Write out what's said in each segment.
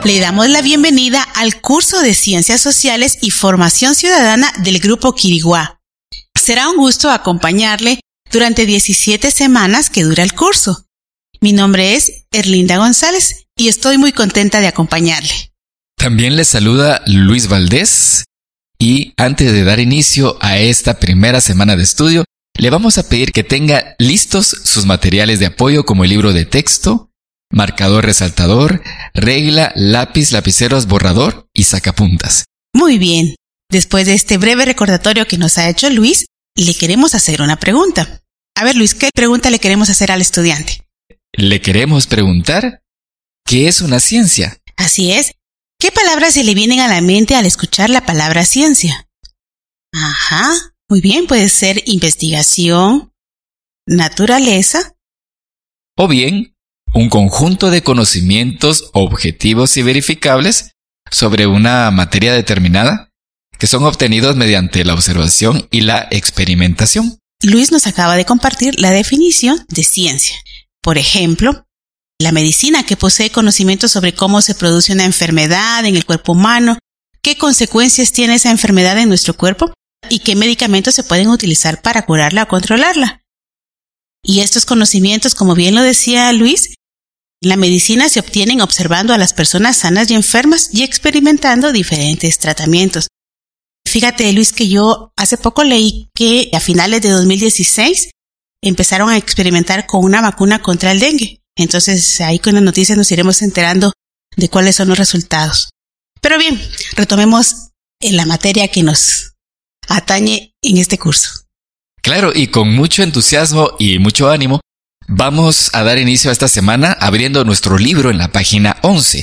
Le damos la bienvenida al curso de Ciencias Sociales y Formación Ciudadana del Grupo Quiriguá. Será un gusto acompañarle durante 17 semanas que dura el curso. Mi nombre es Erlinda González y estoy muy contenta de acompañarle. También les saluda Luis Valdés y antes de dar inicio a esta primera semana de estudio, le vamos a pedir que tenga listos sus materiales de apoyo como el libro de texto, marcador resaltador, regla, lápiz, lapiceros, borrador y sacapuntas. Muy bien. Después de este breve recordatorio que nos ha hecho Luis, le queremos hacer una pregunta. A ver, Luis, ¿qué pregunta le queremos hacer al estudiante? Le queremos preguntar, ¿qué es una ciencia? Así es. ¿Qué palabras se le vienen a la mente al escuchar la palabra ciencia? Ajá, muy bien, puede ser investigación, naturaleza. O bien, un conjunto de conocimientos objetivos y verificables sobre una materia determinada que son obtenidos mediante la observación y la experimentación. Luis nos acaba de compartir la definición de ciencia. Por ejemplo, la medicina, que posee conocimientos sobre cómo se produce una enfermedad en el cuerpo humano, qué consecuencias tiene esa enfermedad en nuestro cuerpo y qué medicamentos se pueden utilizar para curarla o controlarla. Y estos conocimientos, como bien lo decía Luis, en la medicina se obtienen observando a las personas sanas y enfermas y experimentando diferentes tratamientos. Fíjate, Luis, que yo hace poco leí que a finales de 2016 empezaron a experimentar con una vacuna contra el dengue. Entonces, ahí con las noticias nos iremos enterando de cuáles son los resultados. Pero bien, retomemos en la materia que nos atañe en este curso. Claro, y con mucho entusiasmo y mucho ánimo, vamos a dar inicio a esta semana abriendo nuestro libro en la página 11.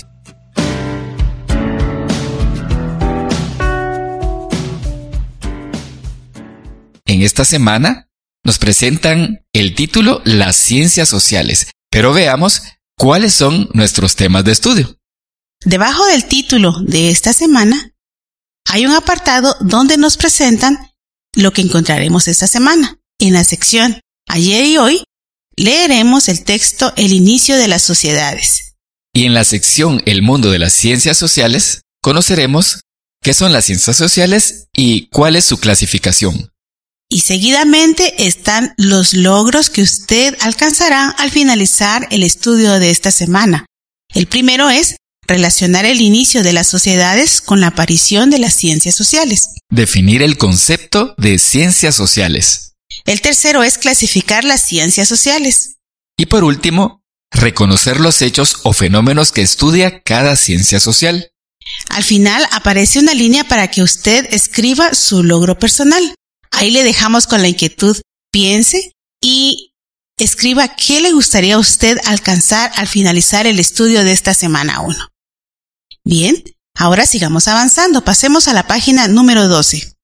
En esta semana nos presentan el título Las Ciencias Sociales. Pero veamos cuáles son nuestros temas de estudio. Debajo del título de esta semana hay un apartado donde nos presentan lo que encontraremos esta semana. En la sección Ayer y Hoy leeremos el texto El inicio de las sociedades. Y en la sección El mundo de las ciencias sociales conoceremos qué son las ciencias sociales y cuál es su clasificación. Y seguidamente están los logros que usted alcanzará al finalizar el estudio de esta semana. El primero es relacionar el inicio de las sociedades con la aparición de las ciencias sociales. Definir el concepto de ciencias sociales. El tercero es clasificar las ciencias sociales. Y por último, reconocer los hechos o fenómenos que estudia cada ciencia social. Al final aparece una línea para que usted escriba su logro personal. Ahí le dejamos con la inquietud, piense y escriba qué le gustaría a usted alcanzar al finalizar el estudio de esta semana 1. Bien, ahora sigamos avanzando. Pasemos a la página número 12.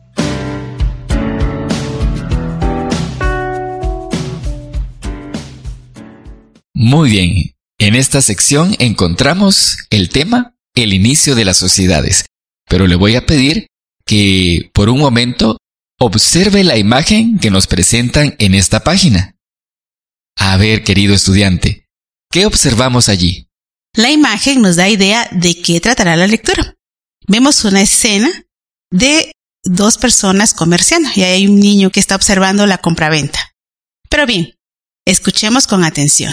Muy bien, en esta sección encontramos el tema El inicio de las sociedades. Pero le voy a pedir que por un momento observe la imagen que nos presentan en esta página. A ver, querido estudiante, ¿qué observamos allí? La imagen nos da idea de qué tratará la lectura. Vemos una escena de dos personas comerciando y hay un niño que está observando la compraventa. Pero bien, escuchemos con atención.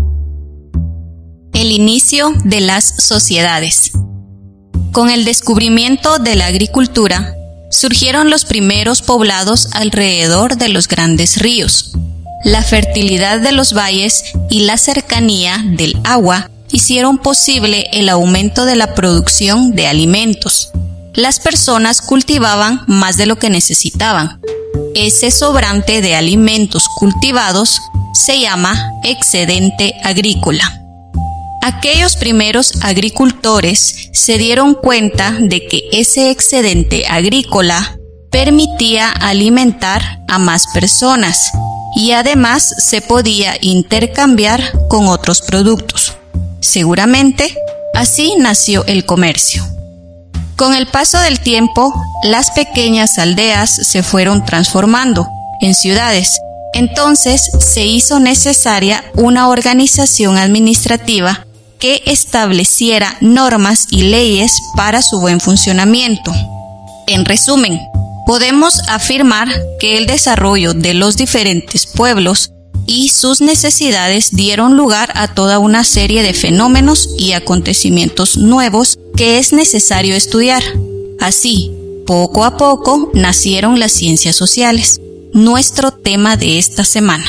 El inicio de las sociedades. Con el descubrimiento de la agricultura, surgieron los primeros poblados alrededor de los grandes ríos. La fertilidad de los valles y la cercanía del agua hicieron posible el aumento de la producción de alimentos. Las personas cultivaban más de lo que necesitaban. Ese sobrante de alimentos cultivados se llama excedente agrícola. Aquellos primeros agricultores se dieron cuenta de que ese excedente agrícola permitía alimentar a más personas y además se podía intercambiar con otros productos. Seguramente, así nació el comercio. Con el paso del tiempo, las pequeñas aldeas se fueron transformando en ciudades. Entonces se hizo necesaria una organización administrativa que estableciera normas y leyes para su buen funcionamiento. En resumen, podemos afirmar que el desarrollo de los diferentes pueblos y sus necesidades dieron lugar a toda una serie de fenómenos y acontecimientos nuevos que es necesario estudiar. Así, poco a poco nacieron las ciencias sociales, nuestro tema de esta semana.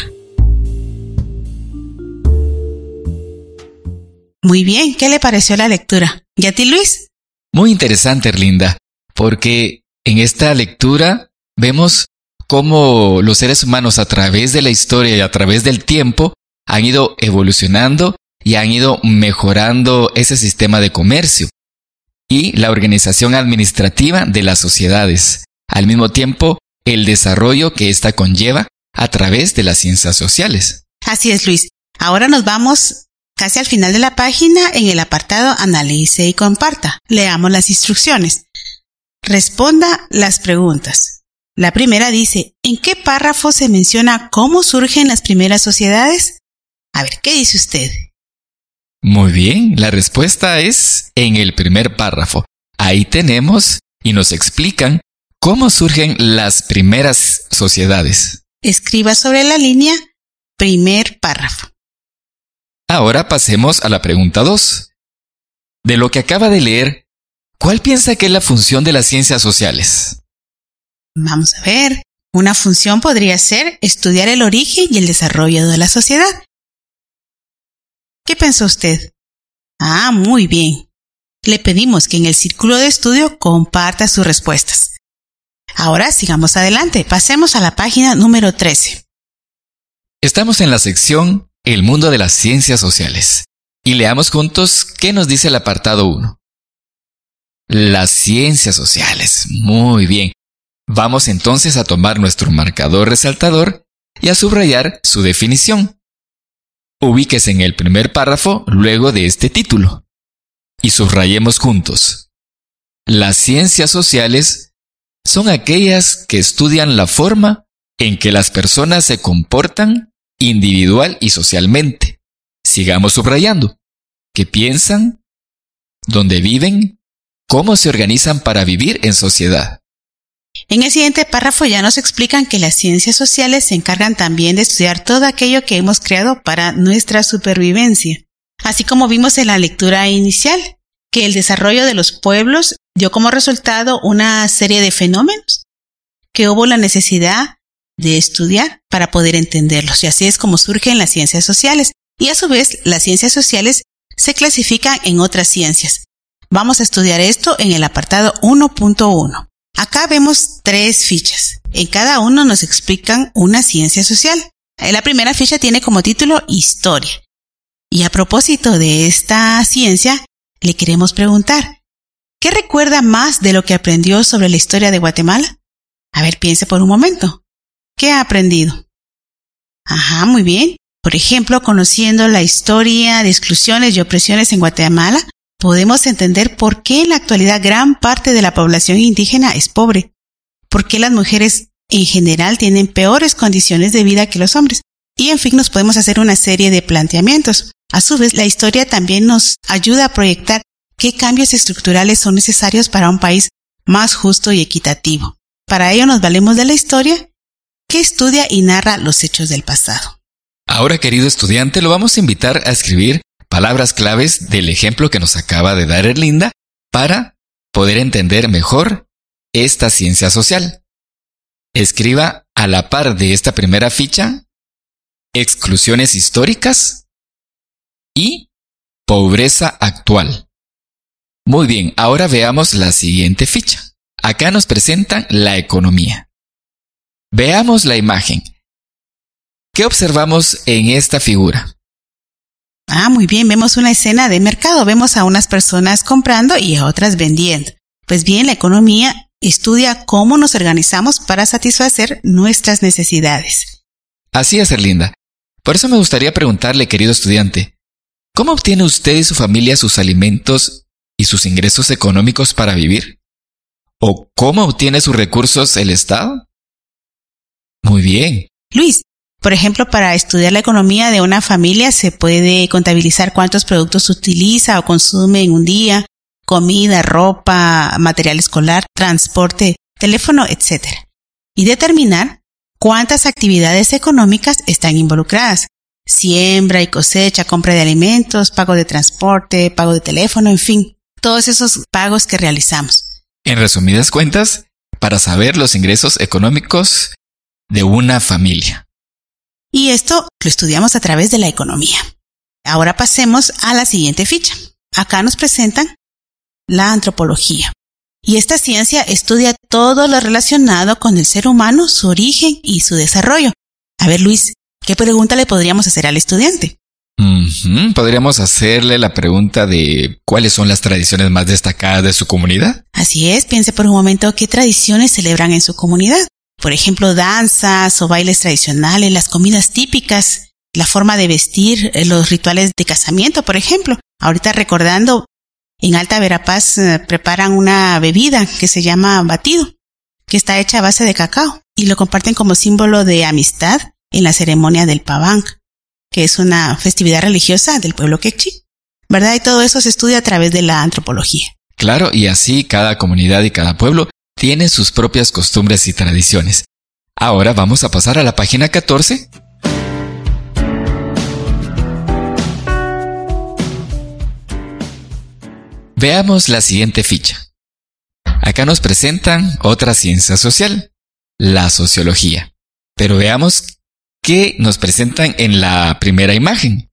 Muy bien, ¿qué le pareció la lectura? ¿Y a ti, Luis? Muy interesante, Erlinda, porque en esta lectura vemos cómo los seres humanos a través de la historia y a través del tiempo han ido evolucionando y han ido mejorando ese sistema de comercio y la organización administrativa de las sociedades. Al mismo tiempo, el desarrollo que ésta conlleva a través de las ciencias sociales. Así es, Luis. Ahora nos vamos casi al final de la página en el apartado Analice y comparta. Leamos las instrucciones. Responda las preguntas. La primera dice, ¿en qué párrafo se menciona cómo surgen las primeras sociedades? A ver, ¿qué dice usted? Muy bien, la respuesta es en el primer párrafo. Ahí tenemos y nos explican cómo surgen las primeras sociedades. Escriba sobre la línea primer párrafo. Ahora pasemos a la pregunta 2. De lo que acaba de leer, ¿cuál piensa que es la función de las ciencias sociales? Vamos a ver. Una función podría ser estudiar el origen y el desarrollo de la sociedad. ¿Qué pensó usted? Muy bien. Le pedimos que en el círculo de estudio comparta sus respuestas. Ahora sigamos adelante. Pasemos a la página número 13. Estamos en la sección El mundo de las ciencias sociales. Y leamos juntos qué nos dice el apartado 1. Las ciencias sociales. Muy bien. Vamos entonces a tomar nuestro marcador resaltador y a subrayar su definición. Ubíquese en el primer párrafo luego de este título. Y subrayemos juntos. Las ciencias sociales son aquellas que estudian la forma en que las personas se comportan individual y socialmente. Sigamos subrayando. ¿Qué piensan? ¿Dónde viven? ¿Cómo se organizan para vivir en sociedad? En el siguiente párrafo ya nos explican que las ciencias sociales se encargan también de estudiar todo aquello que hemos creado para nuestra supervivencia. Así como vimos en la lectura inicial, que el desarrollo de los pueblos dio como resultado una serie de fenómenos que hubo la necesidad de estudiar para poder entenderlos. Y así es como surgen las ciencias sociales. Y a su vez, las ciencias sociales se clasifican en otras ciencias. Vamos a estudiar esto en el apartado 1.1. Acá vemos 3 fichas. En cada uno nos explican una ciencia social. La primera ficha tiene como título Historia. Y a propósito de esta ciencia, le queremos preguntar, ¿qué recuerda más de lo que aprendió sobre la historia de Guatemala? A ver, piense por un momento. ¿Qué ha aprendido? Muy bien. Por ejemplo, conociendo la historia de exclusiones y opresiones en Guatemala, podemos entender por qué en la actualidad gran parte de la población indígena es pobre, por qué las mujeres en general tienen peores condiciones de vida que los hombres. Y en fin, nos podemos hacer una serie de planteamientos. A su vez, la historia también nos ayuda a proyectar qué cambios estructurales son necesarios para un país más justo y equitativo. Para ello nos valemos de la historia, que estudia y narra los hechos del pasado. Ahora, querido estudiante, lo vamos a invitar a escribir palabras claves del ejemplo que nos acaba de dar Erlinda para poder entender mejor esta ciencia social. Escriba a la par de esta primera ficha exclusiones históricas y pobreza actual. Muy bien, ahora veamos la siguiente ficha. Acá nos presentan la economía. Veamos la imagen. ¿Qué observamos en esta figura? Muy bien, vemos una escena de mercado. Vemos a unas personas comprando y a otras vendiendo. Pues bien, la economía estudia cómo nos organizamos para satisfacer nuestras necesidades. Así es, Erlinda. Por eso me gustaría preguntarle, querido estudiante, ¿cómo obtiene usted y su familia sus alimentos y sus ingresos económicos para vivir? ¿O cómo obtiene sus recursos el Estado? Muy bien. Luis, Por ejemplo, para estudiar la economía de una familia se puede contabilizar cuántos productos utiliza o consume en un día, comida, ropa, material escolar, transporte, teléfono, etc. Y determinar cuántas actividades económicas están involucradas. Siembra y cosecha, compra de alimentos, pago de transporte, pago de teléfono, en fin, todos esos pagos que realizamos. En resumidas cuentas, para saber los ingresos económicos de una familia. Y esto lo estudiamos a través de la economía. Ahora pasemos a la siguiente ficha. Acá nos presentan la antropología. Y esta ciencia estudia todo lo relacionado con el ser humano, su origen y su desarrollo. A ver, Luis, ¿qué pregunta le podríamos hacer al estudiante? Podríamos hacerle la pregunta de ¿cuáles son las tradiciones más destacadas de su comunidad? Así es, piense por un momento qué tradiciones celebran en su comunidad. Por ejemplo, danzas o bailes tradicionales, las comidas típicas, la forma de vestir, los rituales de casamiento, por ejemplo. Ahorita recordando, en Alta Verapaz preparan una bebida que se llama batido, que está hecha a base de cacao y lo comparten como símbolo de amistad en la ceremonia del Paván, que es una festividad religiosa del pueblo quechí, ¿verdad? Y todo eso se estudia a través de la antropología. Claro, y así cada comunidad y cada pueblo tiene sus propias costumbres y tradiciones. Ahora vamos a pasar a la página 14. Veamos la siguiente ficha. Acá nos presentan otra ciencia social, la sociología. Pero veamos qué nos presentan en la primera imagen.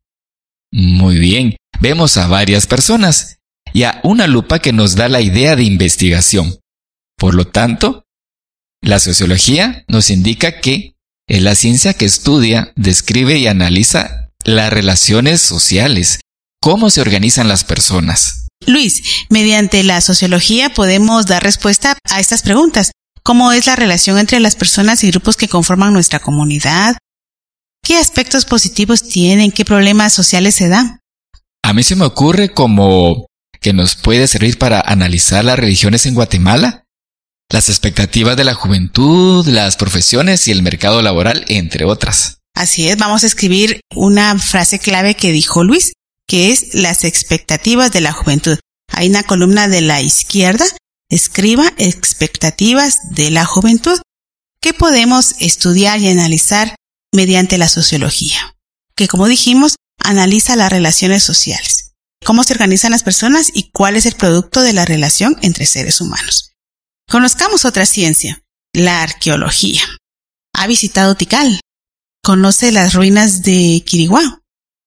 Muy bien, vemos a varias personas y a una lupa que nos da la idea de investigación. Por lo tanto, la sociología nos indica que es la ciencia que estudia, describe y analiza las relaciones sociales, cómo se organizan las personas. Luis, mediante la sociología podemos dar respuesta a estas preguntas. ¿Cómo es la relación entre las personas y grupos que conforman nuestra comunidad? ¿Qué aspectos positivos tienen? ¿Qué problemas sociales se dan? A mí se me ocurre como que nos puede servir para analizar las religiones en Guatemala, las expectativas de la juventud, las profesiones y el mercado laboral, entre otras. Así es, vamos a escribir una frase clave que dijo Luis, que es las expectativas de la juventud. Hay una columna de la izquierda, escriba expectativas de la juventud, que podemos estudiar y analizar mediante la sociología, que como dijimos, analiza las relaciones sociales, cómo se organizan las personas y cuál es el producto de la relación entre seres humanos. Conozcamos otra ciencia, la arqueología. ¿Ha visitado Tikal? ¿Conoce las ruinas de Quiriguá?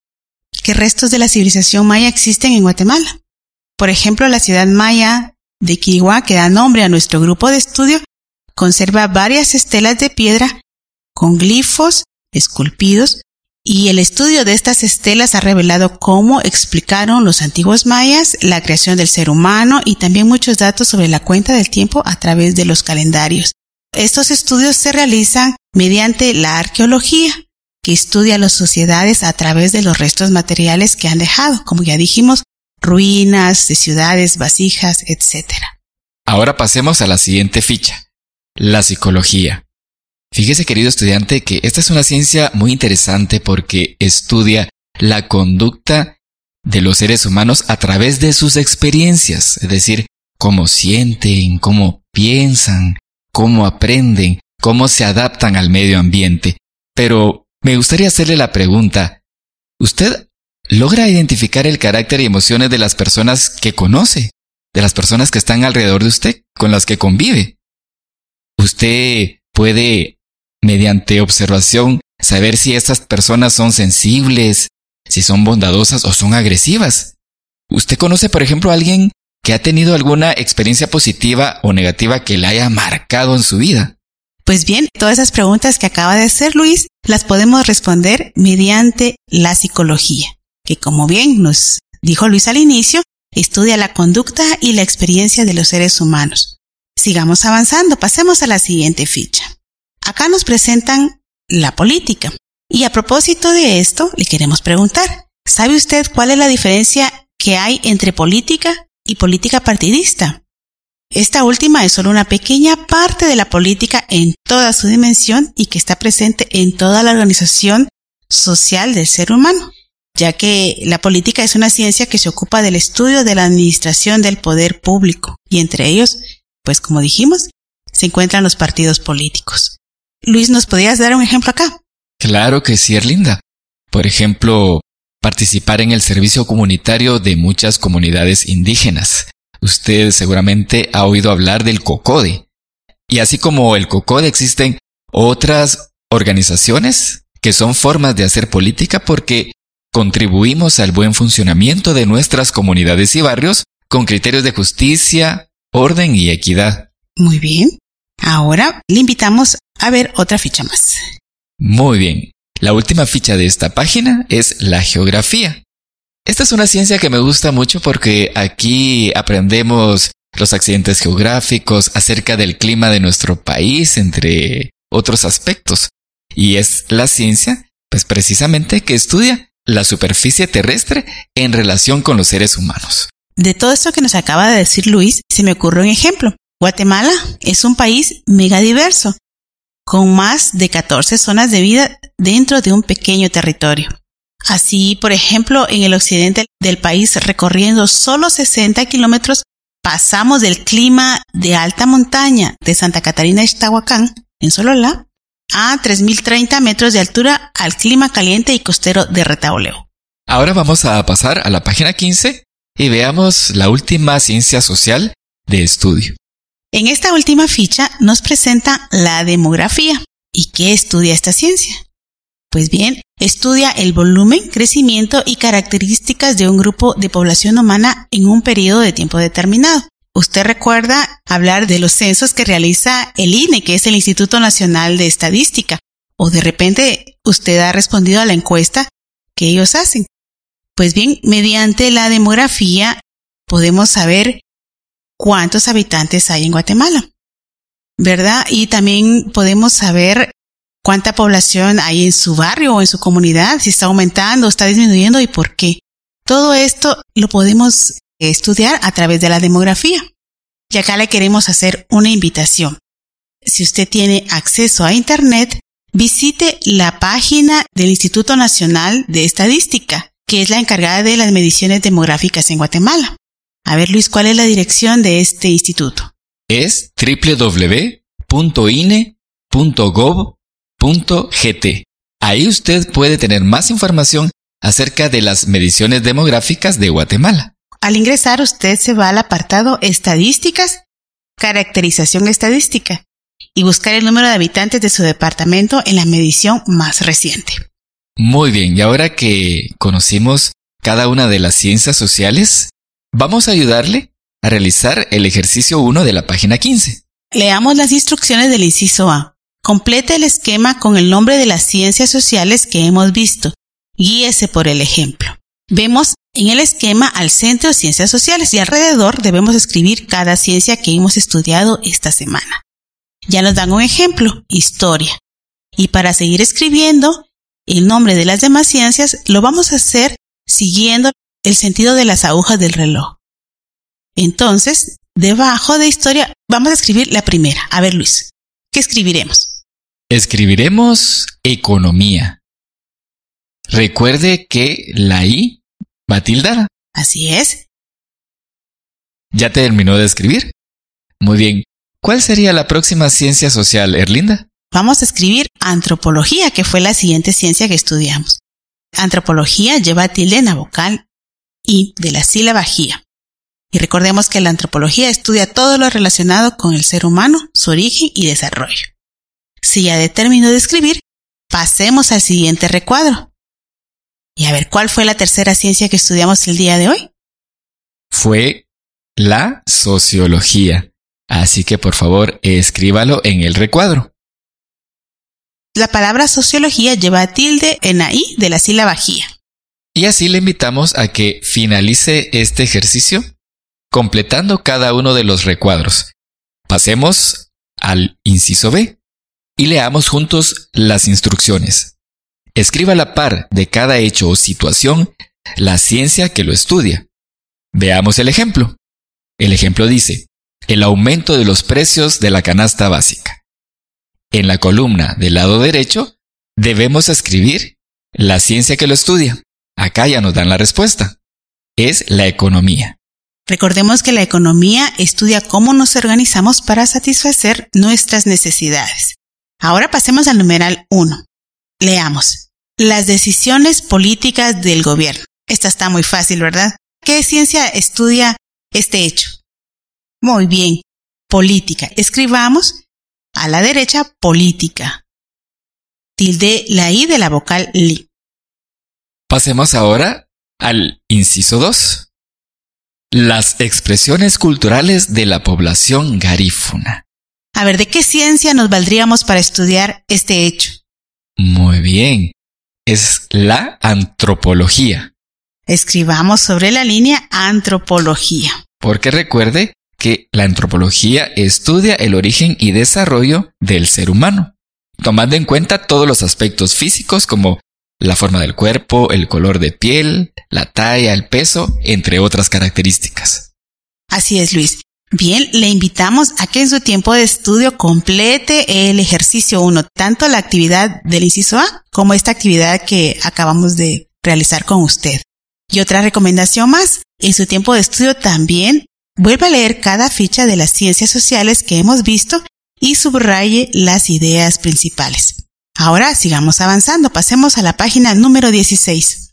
¿Qué restos de la civilización maya existen en Guatemala? Por ejemplo, la ciudad maya de Quiriguá, que da nombre a nuestro grupo de estudio, conserva varias estelas de piedra con glifos esculpidos, y el estudio de estas estelas ha revelado cómo explicaron los antiguos mayas la creación del ser humano y también muchos datos sobre la cuenta del tiempo a través de los calendarios. Estos estudios se realizan mediante la arqueología, que estudia las sociedades a través de los restos materiales que han dejado, como ya dijimos, ruinas de ciudades, vasijas, etc. Ahora pasemos a la siguiente ficha, la psicología. Fíjese, querido estudiante, que esta es una ciencia muy interesante porque estudia la conducta de los seres humanos a través de sus experiencias, es decir, cómo sienten, cómo piensan, cómo aprenden, cómo se adaptan al medio ambiente. Pero me gustaría hacerle la pregunta, ¿usted logra identificar el carácter y emociones de las personas que conoce, de las personas que están alrededor de usted, con las que convive? ¿Usted puede, mediante observación, saber si estas personas son sensibles, si son bondadosas o son agresivas? ¿Usted conoce, por ejemplo, a alguien que ha tenido alguna experiencia positiva o negativa que la haya marcado en su vida? Pues bien, todas esas preguntas que acaba de hacer Luis, las podemos responder mediante la psicología, que como bien nos dijo Luis al inicio, estudia la conducta y la experiencia de los seres humanos. Sigamos avanzando, pasemos a la siguiente ficha. Acá nos presentan la política. Y a propósito de esto, le queremos preguntar, ¿sabe usted cuál es la diferencia que hay entre política y política partidista? Esta última es solo una pequeña parte de la política en toda su dimensión y que está presente en toda la organización social del ser humano, ya que la política es una ciencia que se ocupa del estudio de la administración del poder público y entre ellos, pues como dijimos, se encuentran los partidos políticos. Luis, ¿nos podrías dar un ejemplo acá? Claro que sí, Erlinda. Por ejemplo, participar en el servicio comunitario de muchas comunidades indígenas. Usted seguramente ha oído hablar del COCODE. Y así como el COCODE existen otras organizaciones que son formas de hacer política porque contribuimos al buen funcionamiento de nuestras comunidades y barrios con criterios de justicia, orden y equidad. Muy bien. Ahora le invitamos a ver otra ficha más. Muy bien. La última ficha de esta página es la geografía. Esta es una ciencia que me gusta mucho porque aquí aprendemos los accidentes geográficos acerca del clima de nuestro país, entre otros aspectos. Y es la ciencia, pues precisamente, que estudia la superficie terrestre en relación con los seres humanos. De todo esto que nos acaba de decir Luis, se me ocurre un ejemplo. Guatemala es un país megadiverso, con más de 14 zonas de vida dentro de un pequeño territorio. Así, por ejemplo, en el occidente del país, recorriendo solo 60 kilómetros, pasamos del clima de alta montaña de Santa Catarina de Ixtahuacán, en Sololá, a 3.030 metros de altura al clima caliente y costero de Retaoleo. Ahora vamos a pasar a la página 15 y veamos la última ciencia social de estudio. En esta última ficha nos presenta la demografía. ¿Y qué estudia esta ciencia? Pues bien, estudia el volumen, crecimiento y características de un grupo de población humana en un periodo de tiempo determinado. Usted recuerda hablar de los censos que realiza el INE, que es el Instituto Nacional de Estadística, o de repente usted ha respondido a la encuesta que ellos hacen. Pues bien, mediante la demografía podemos saber cuántos habitantes hay en Guatemala, ¿verdad? Y también podemos saber cuánta población hay en su barrio o en su comunidad, si está aumentando o está disminuyendo y por qué. Todo esto lo podemos estudiar a través de la demografía. Y acá le queremos hacer una invitación. Si usted tiene acceso a Internet, visite la página del Instituto Nacional de Estadística, que es la encargada de las mediciones demográficas en Guatemala. A ver, Luis, ¿cuál es la dirección de este instituto? Es www.ine.gov.gt. Ahí usted puede tener más información acerca de las mediciones demográficas de Guatemala. Al ingresar, usted se va al apartado Estadísticas, Caracterización Estadística y buscar el número de habitantes de su departamento en la medición más reciente. Muy bien, y ahora que conocimos cada una de las ciencias sociales, vamos a ayudarle a realizar el ejercicio 1 de la página 15. Leamos las instrucciones del inciso A. Complete el esquema con el nombre de las ciencias sociales que hemos visto. Guíese por el ejemplo. Vemos en el esquema al centro de ciencias sociales y alrededor debemos escribir cada ciencia que hemos estudiado esta semana. Ya nos dan un ejemplo, historia. Y para seguir escribiendo el nombre de las demás ciencias, lo vamos a hacer siguiendo el sentido de las agujas del reloj. Entonces, debajo de historia, vamos a escribir la primera. A ver, Luis, ¿qué escribiremos? Escribiremos economía. Recuerde que la I va tildada. Así es. ¿Ya terminó de escribir? Muy bien. ¿Cuál sería la próxima ciencia social, Erlinda? Vamos a escribir antropología, que fue la siguiente ciencia que estudiamos. Antropología lleva tilde en la vocal I de la sílaba gía. Y recordemos que la antropología estudia todo lo relacionado con el ser humano, su origen y desarrollo. Si ya terminó de escribir, pasemos al siguiente recuadro. Y a ver, ¿cuál fue la tercera ciencia que estudiamos el día de hoy? Fue la sociología. Así que por favor, escríbalo en el recuadro. La palabra sociología lleva tilde en la I de la sílaba gía. Y así le invitamos a que finalice este ejercicio completando cada uno de los recuadros. Pasemos al inciso B y leamos juntos las instrucciones. Escriba a la par de cada hecho o situación la ciencia que lo estudia. Veamos el ejemplo. El ejemplo dice: el aumento de los precios de la canasta básica. En la columna del lado derecho debemos escribir la ciencia que lo estudia. Acá ya nos dan la respuesta. Es la economía. Recordemos que la economía estudia cómo nos organizamos para satisfacer nuestras necesidades. Ahora pasemos al numeral 1. Leamos. Las decisiones políticas del gobierno. Esta está muy fácil, ¿verdad? ¿Qué ciencia estudia este hecho? Muy bien. Política. Escribamos a la derecha política. Tilde la I de la vocal li. Pasemos ahora al inciso 2. Las expresiones culturales de la población garífuna. A ver, ¿de qué ciencia nos valdríamos para estudiar este hecho? Muy bien. Es la antropología. Escribamos sobre la línea antropología. Porque recuerde que la antropología estudia el origen y desarrollo del ser humano, tomando en cuenta todos los aspectos físicos como la forma del cuerpo, el color de piel, la talla, el peso, entre otras características. Así es, Luis. Bien, le invitamos a que en su tiempo de estudio complete el ejercicio 1, tanto la actividad del inciso A como esta actividad que acabamos de realizar con usted. Y otra recomendación más, en su tiempo de estudio también vuelva a leer cada ficha de las ciencias sociales que hemos visto y subraye las ideas principales. Ahora sigamos avanzando, pasemos a la página número 16.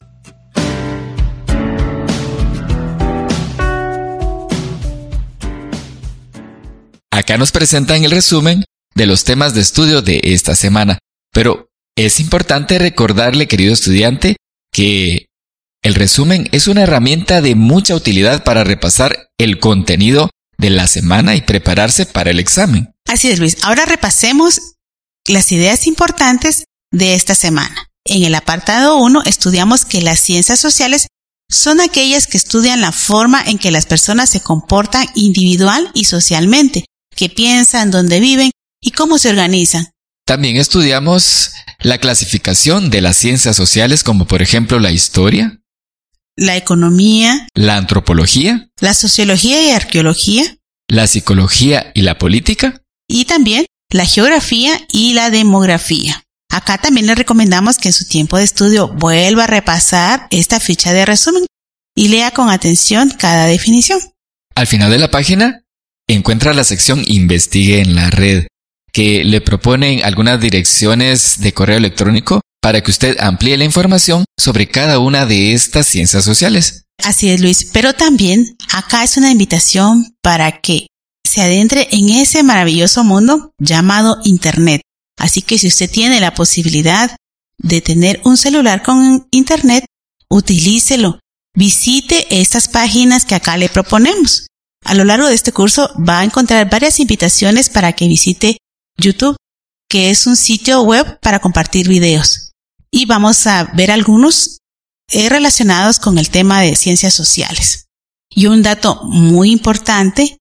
Acá nos presentan el resumen de los temas de estudio de esta semana, pero es importante recordarle, querido estudiante, que el resumen es una herramienta de mucha utilidad para repasar el contenido de la semana y prepararse para el examen. Así es, Luis. Ahora repasemos las ideas importantes de esta semana. En el apartado 1 estudiamos que las ciencias sociales son aquellas que estudian la forma en que las personas se comportan individual y socialmente, qué piensan, dónde viven y cómo se organizan. También estudiamos la clasificación de las ciencias sociales como por ejemplo la historia, la economía, la antropología, la sociología y arqueología, la psicología y la política, y también la geografía y la demografía. Acá también le recomendamos que en su tiempo de estudio vuelva a repasar esta ficha de resumen y lea con atención cada definición. Al final de la página encuentra la sección Investigue en la red, que le proponen algunas direcciones de correo electrónico para que usted amplíe la información sobre cada una de estas ciencias sociales. Así es, Luis, pero también acá es una invitación para que se adentre en ese maravilloso mundo llamado Internet. Así que si usted tiene la posibilidad de tener un celular con Internet, utilícelo. Visite estas páginas que acá le proponemos. A lo largo de este curso va a encontrar varias invitaciones para que visite YouTube, que es un sitio web para compartir videos. Y vamos a ver algunos relacionados con el tema de ciencias sociales. Y un dato muy importante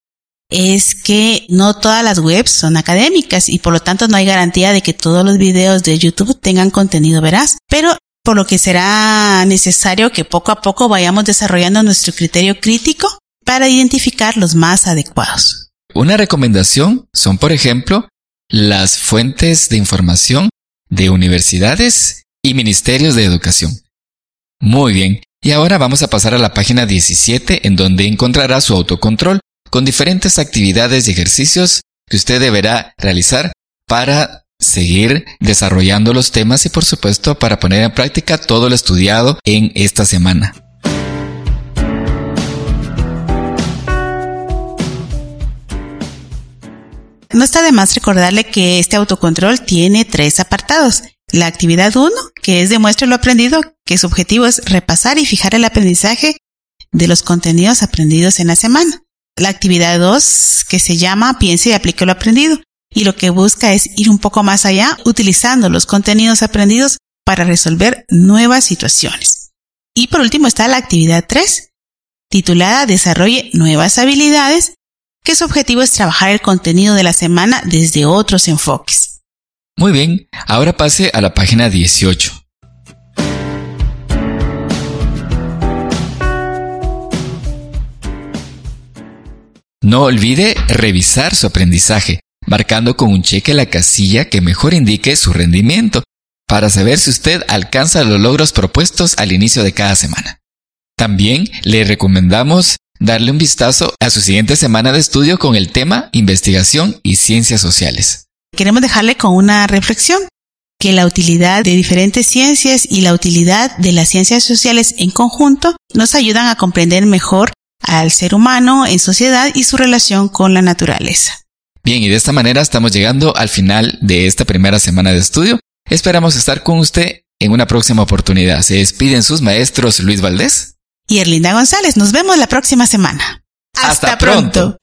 es que no todas las webs son académicas y por lo tanto no hay garantía de que todos los videos de YouTube tengan contenido veraz, pero por lo que será necesario que poco a poco vayamos desarrollando nuestro criterio crítico para identificar los más adecuados. Una recomendación son, por ejemplo, las fuentes de información de universidades y ministerios de educación. Muy bien, y ahora vamos a pasar a la página 17 en donde encontrará su autocontrol con diferentes actividades y ejercicios que usted deberá realizar para seguir desarrollando los temas y por supuesto para poner en práctica todo lo estudiado en esta semana. No está de más recordarle que este autocontrol tiene 3 apartados. La actividad 1, que es demuestre lo aprendido, que su objetivo es repasar y fijar el aprendizaje de los contenidos aprendidos en la semana. La actividad 2, que se llama piense y aplique lo aprendido, y lo que busca es ir un poco más allá utilizando los contenidos aprendidos para resolver nuevas situaciones. Y por último está la actividad 3, titulada Desarrolle nuevas habilidades, que su objetivo es trabajar el contenido de la semana desde otros enfoques. Muy bien, ahora pase a la página 18. No olvide revisar su aprendizaje, marcando con un cheque la casilla que mejor indique su rendimiento, para saber si usted alcanza los logros propuestos al inicio de cada semana. También le recomendamos darle un vistazo a su siguiente semana de estudio con el tema Investigación y Ciencias Sociales. Queremos dejarle con una reflexión, que la utilidad de diferentes ciencias y la utilidad de las ciencias sociales en conjunto nos ayudan a comprender mejor al ser humano en sociedad y su relación con la naturaleza. Bien, y de esta manera estamos llegando al final de esta primera semana de estudio. Esperamos estar con usted en una próxima oportunidad. Se despiden sus maestros Luis Valdés y Erlinda González. Nos vemos la próxima semana. ¡Hasta pronto!